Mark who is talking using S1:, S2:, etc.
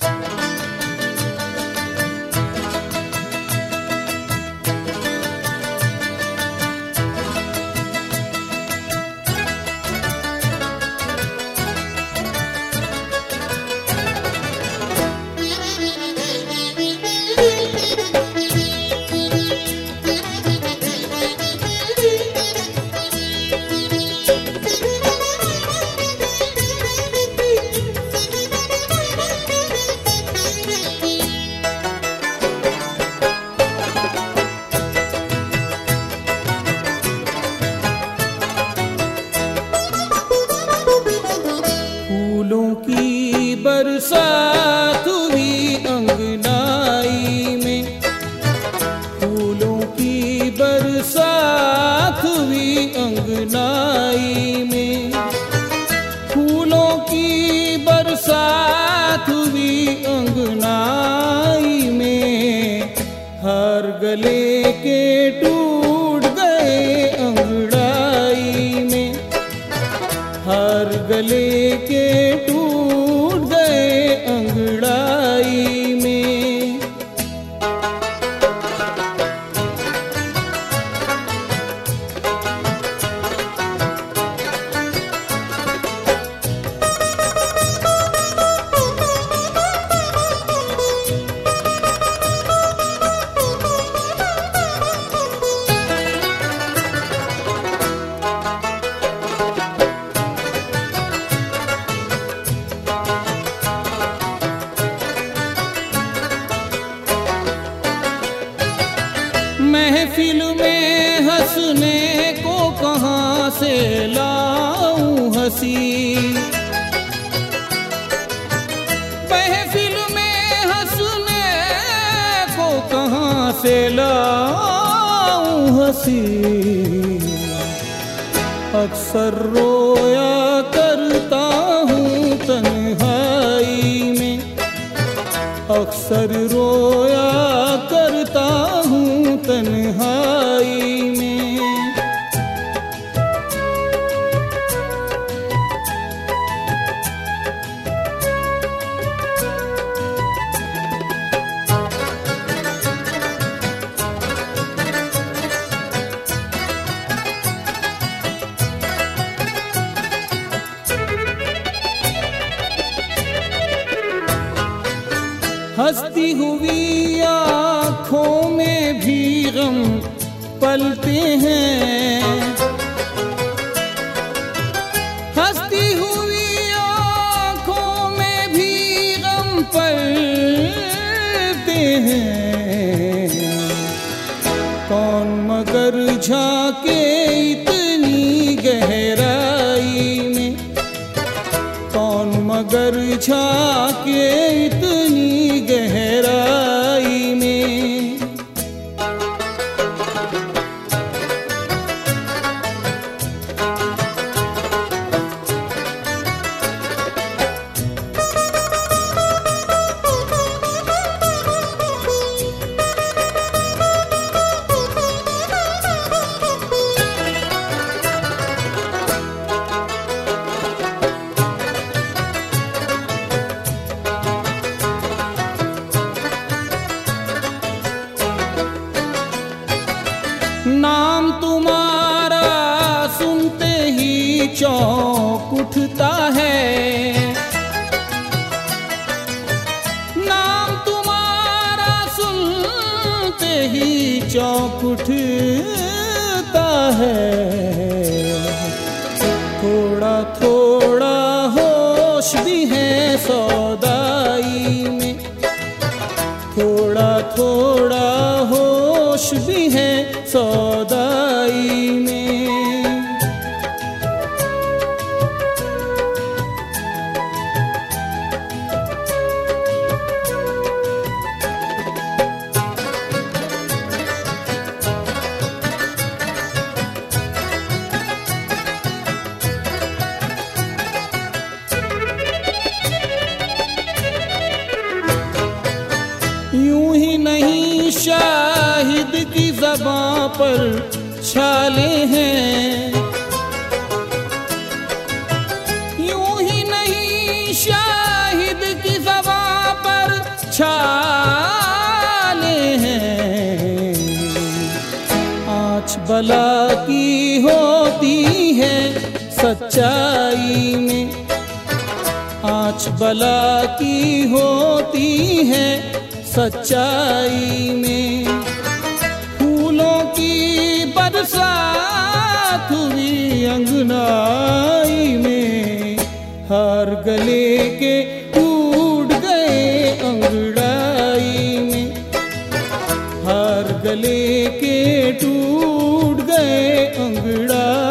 S1: बरसात हुई अंगनाई में, फूलों की बरसात हुई अंगनाई में, फूलों की बरसात हुई अंगनाई में, हर गले के टूट गए अंगड़ाई में, हर गले के टूट गए अंगड़ाई में। महफिल में हंसने को कहाँ से लाऊं हंसी, महफिल में हंसने को कहाँ से लाऊं हंसी, अक्सर रोया करता हूँ तन्हाई में, अक्सर रोया करता हूँ तन्हाई में। हंसती हुई आँखों में भी गम पलते हैं, हंसती हुई आँखों में भी गम पलते हैं, कौन मगर झांके इतनी गहराई में, कौन मगर झांके इतनी गहराई में। नाम तुम्हारा सुनते ही चौंक उठता है, नाम तुम्हारा सुनते ही चौंक उठता है, थोड़ा थोड़ा होश भी है सौदाई में, थोड़ा थोड़ा होश भी है सौदाई में। यूं ही नहीं शाहिद की ज़बां पर छाले हैं, यूं ही नहीं शाहिद की ज़बां पर भला की होती है सच्चाई में, आँच भला की होती है सच्चाई में। फूलों की बरसात हुई अंगनाई में, हार गले के टूट गए अंगड़ाई में, हार गले के टूट गए अंगड़ाई